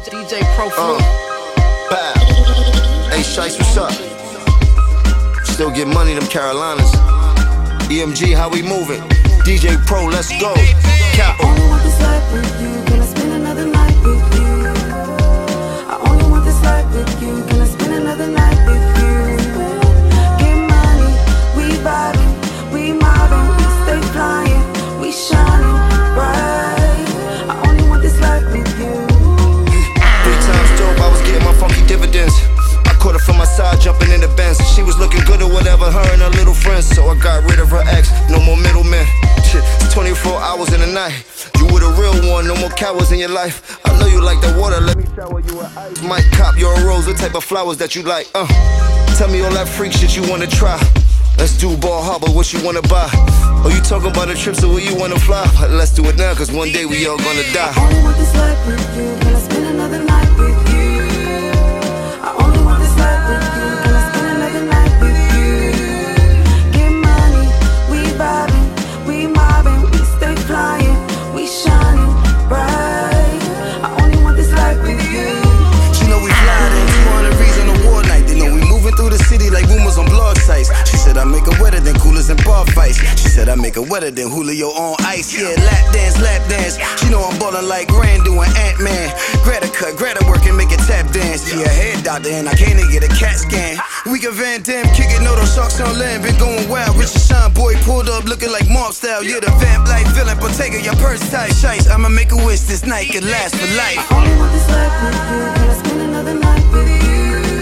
DJ Pro Flu. Bow. Hey, Shice, what's up? Still get money, them Carolinas. EMG, how we moving? DJ Pro, let's go. Capo. I only want this life with you. Can I spend another night with you? I only want this life with you. Can I spend another night with you? Get money, we vibing, we mobbing, we stay flying, we shining bright. I only want this life with you. 3 times dope, I was getting my funky dividends. I caught her from my side, jumping in the Benz. She was looking good or whatever, her and her little friends. So I got rid of her ex, no more middlemen. Shit, it's 24 hours in the night. You were the real one, no more cowards in your life. I know you like the water, let me shower you with ice. Might cop your rose, what type of flowers that you like, Tell me all that freak shit you wanna try. Let's do Ball Harbor, what you wanna buy? Oh, you talking about the trips or where you wanna fly? Let's do it now, cause one day we all gonna die. I only want this life with you. Can I spend another night with you? I only want this life with you. Can I spend another night with you? Get money, we vibing, we mobbing, we stay flying, we shining bright. I only want this life with you. She know we fly then 200 reasons on a war night. They know we moving through the city like rumors on blog sites. She said I make her wetter than coolers and bar fights. She said I make her wetter than Julio on ice. Yeah, lap dance. She know I'm ballin' like Grand doing Ant-Man. Greta cut, Greta work and make it tap dance. She a head doctor and I can't even get a CAT scan. We can Van Damme, kick it, no those sharks on land. Been going wild, Richard Sean boy pulled up looking like Mark style. Yeah, the vamp like villain, Bottega, your purse tight. Shice, I'ma make a wish this night could last for life. I only want this life with you. Can I spend another night with you?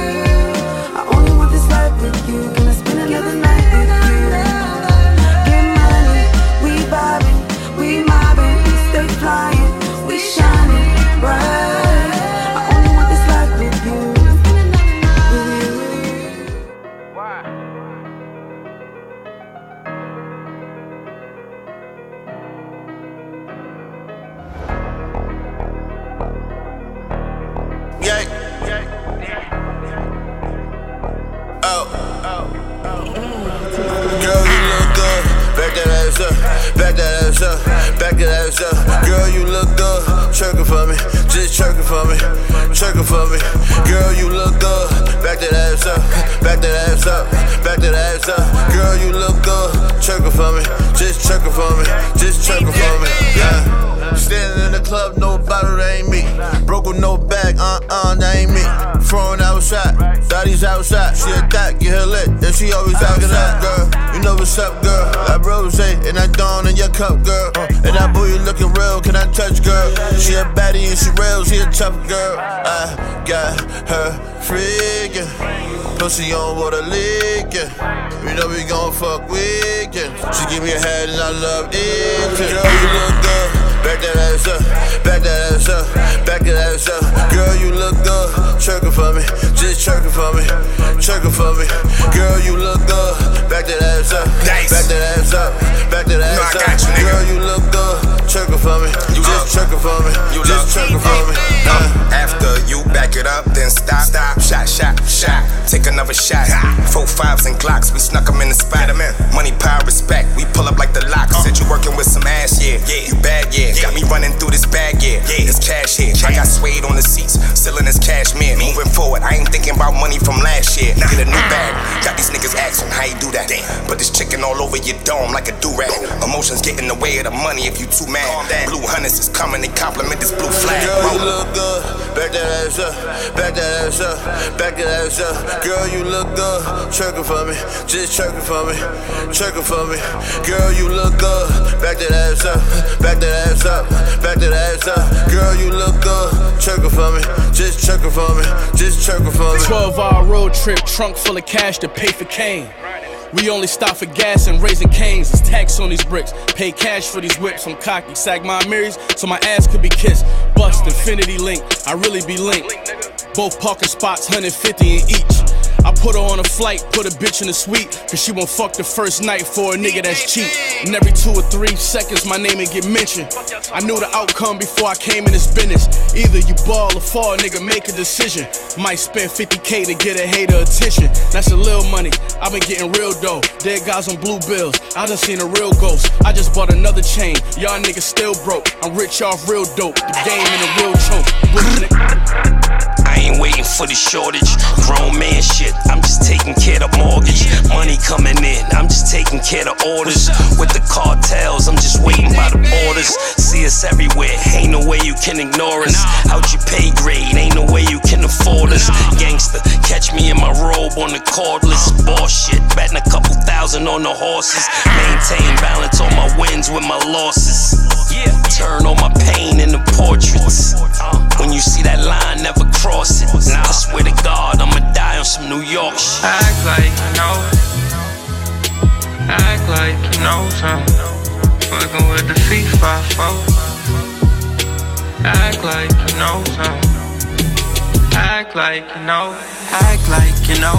I only want this life with you. Can I spend another night with you? Get money, we vibing, we mobbing, we stay flying, we shining bright. I only want this life with you. Back that ass up, back that ass up. Girl, you look good, twerking for me, just twerking for me, twerking for me. Girl, you look good, back that ass up, back that ass up, back that ass up. Girl, you look good, twerking for me, just twerking for me, just twerking for me. Yeah. Standing in the club, no bottle, that ain't me. Broke with no bag, that ain't me. Throwing outside, Dottie's outside. She a dot, get her lit, and she always talking up, girl. You know what's up, girl. That rose and that dawn in your cup, girl. And that booty looking real, can I touch, girl? She a baddie and she real, she a tough girl. I got her freaking, pussy on water leaking. You know we gon' fuck weekend. She give me a head and I love it. Girl, you look good. Back that ass up, back that ass up, back that ass up. Girl, you look good, twerking for me, just twerking for me, twerking for me. Girl, you look good, back that ass up, back that ass up, back that ass up. Girl, you look good, twerking for me, just twerking for me, just twerking for me. After you back it up, then stop, shot, take another shot. 4 5s and Glocks, we snuck them in the spot. Money, power, respect, we pull up like the lock. Said you working with some ass, yeah, you bad, yeah. Got me running through this bag, yeah. It's cash here. I got suede on the seats, still in this cashmere. Moving forward, I ain't thinking about money from last year. Get a new bag, got these niggas asking how you do that. Put this chicken all over your dome like a do-rag. Emotions get in the way of the money if you too mad. Blue hunters is coming, they compliment this blue flag. Girl, you look good, back that ass up, back that ass up, back that ass up. Girl, you look good, twerking for me, just twerking for me, twerking for me. Girl, you look good, back that ass up, back that ass up, back that ass up. Girl, you look good, twerking for me, just twerking for me, just twerking for me. 12-hour road trip, trunk full of cash to pay for cane. We only stop for gas and Raising Canes. It's tax on these bricks. Pay cash for these whips. I'm cocky. Sag my mirrors so my ass could be kissed. Bust Infinity Link. I really be linked. Both parking spots, 150 in each. I put her on a flight, put a bitch in a suite, cause she won't fuck the first night for a nigga that's cheap. And every 2 or 3 seconds my name would get mentioned. I knew the outcome before I came in this business. Either you ball or fall, nigga, make a decision. Might spend 50K to get a hater attention. That's a little money, I've been getting real dough. Dead guys on blue bills, I done seen a real ghost. I just bought another chain, y'all niggas still broke. I'm rich off real dope, the game in a real choke. for the shortage. Grown man shit, I'm just taking care of mortgage. Money coming in, I'm just taking care of orders. With the cartels, I'm just waiting by the borders. See us everywhere, ain't no way you can ignore us. Out your pay grade, ain't no way you can afford us. Gangster, catch me in my robe on the cordless. Bullshit, betting a couple thousand on the horses. Maintain balance on my wins with my losses. Turn all my pain into portraits. When you see that line, never cross it. I swear to God, I'ma die on some New York shit. Act like you know. Act like you know something. Fucking with the FIFA folks. Act like you know something. Act like you know. Act like you know.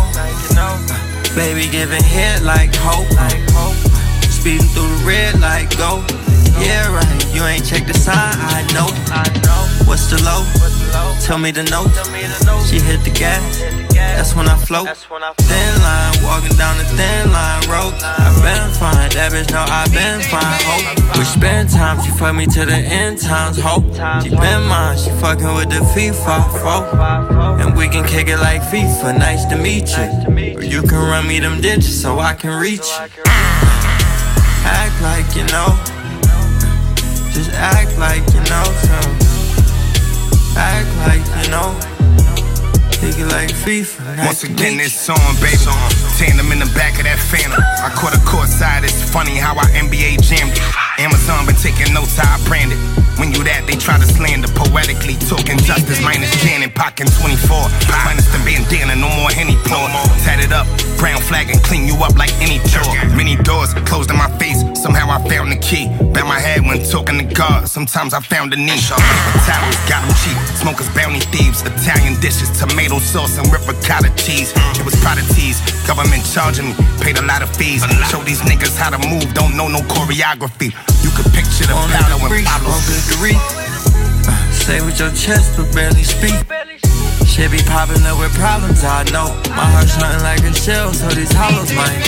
Baby giving head like hope. Speeding through the red like go. Yeah, right, you ain't checked the sign, I know. What's the low? Tell me the note. She hit the gas, that's when I float. Thin line, walking down the thin line road. I've been fine, that bitch know I've been fine, hope. We spend time, she fuck me to the end times, hope. She been mine, she fucking with the FIFA folk. And we can kick it like FIFA, nice to meet you. Or you can run me them digits so I can reach you. Act like you know. Just act like you know something. Act like you know. Take it like FIFA. Once again, this song, baby. Tandem in the back of that Phantom. I caught a courtside, it's funny how I NBA jammed it. Amazon been taking notes how I brand it. When you that, they try to slander. Poetically talking justice, minus Cannon, pockin' 24. Minus the bandana, no more Henny pour. Tatted up, brown flag and clean you up like any chore. Many doors closed in my face, somehow I found the key. Bound my head when talking to God, sometimes I found a niche. Paper towels, got them cheap. Smokers, bounty thieves, Italian dishes, tomato sauce and ricotta cheese. It was prodigies, government charging me, paid a lot of fees. Show these niggas how to move, don't know no choreography. You could picture the powder when Pablo. Say with your chest but barely speak. Shit be popping up with problems, I know. My heart's nothing like a shell, so these hollows might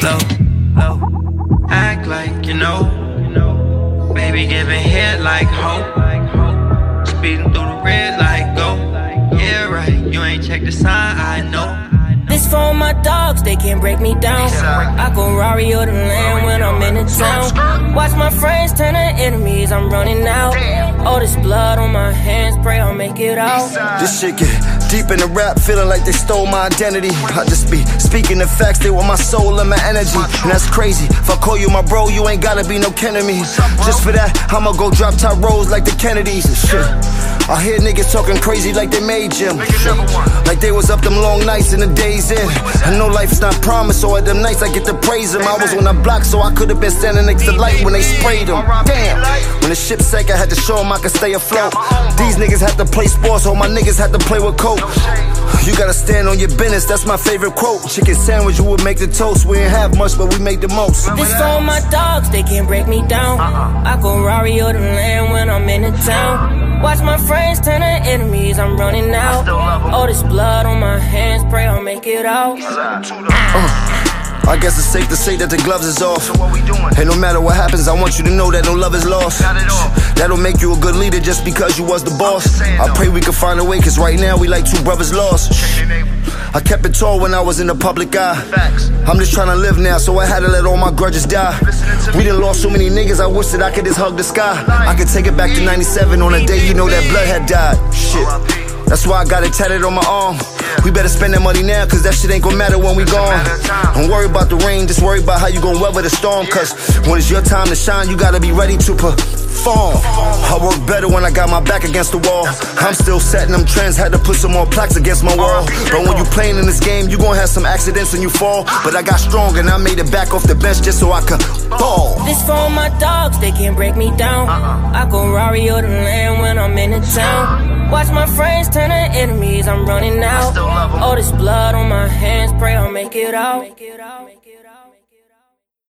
blow. Act like you know. Baby giving head like hope. Speeding through the red like go. Yeah, right, you ain't checked the sign, I know. This for my dogs, they can't break me down. I go Rari or the land when I'm in the town. Watch my friends turn to enemies, I'm running out. All this blood on my hands, pray I'll make it out. This shit get deep in the rap, feeling like they stole my identity. I just be speaking the facts, they want my soul and my energy. And that's crazy, if I call you my bro, you ain't gotta be no kin of me. Just for that, I'ma go drop top rolls like the Kennedys and shit. I hear niggas talking crazy like they made Jim. Like they was up them long nights and the days in. I know life's not promised, so at them nights I get to praise them. I was on the block, so I could've been standing next to light when they sprayed them. Damn, when the ship sank, I had to show them I could stay afloat. These niggas had to play sports, all my niggas had to play with coke. You gotta stand on your business, that's my favorite quote. Chicken sandwich, you would make the toast. We ain't have much, but we made the most. This for my dogs, they can't break me down. I go Rari or the land when I'm in the town. Watch my friends turn to enemies, I'm running out. All this blood on my hands, pray I'll make it out. I guess it's safe to say that the gloves is off. And no matter what happens, I want you to know that no love is lost. That'll make you a good leader just because you was the boss. I pray we can find a way, cause right now we like two brothers lost. I kept it tall when I was in the public eye. I'm just trying to live now, so I had to let all my grudges die. We done lost so many niggas, I wish that I could just hug the sky. I could take it back to 97 on a day you know that blood had died. Shit, that's why I got it tatted on my arm. We better spend that money now, cause that shit ain't gon' matter when we gone. Don't worry about the rain, just worry about how you gon' weather the storm. Cause when it's your time to shine, you gotta be ready to perform. I work better when I got my back against the wall. I'm still setting them trends, had to put some more plaques against my wall. But when you playing in this game, you gon' have some accidents and you fall. But I got strong and I made it back off the bench just so I could fall. This for my dogs, they can't break me down. I go Rari or the land when I'm in the town. Watch my friends turn to enemies, I'm running out. All this blood on my hands, pray I'll make it out.